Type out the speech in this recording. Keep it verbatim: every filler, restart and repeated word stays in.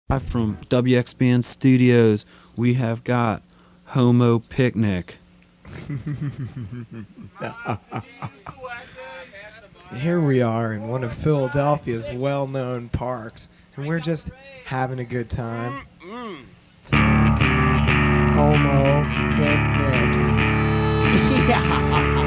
From W X B N Studios, we have got Homo Picnic. Here we are in one of Philadelphia's well-known parks, and we're just having a good time. It's Homo Picnic. Yeah.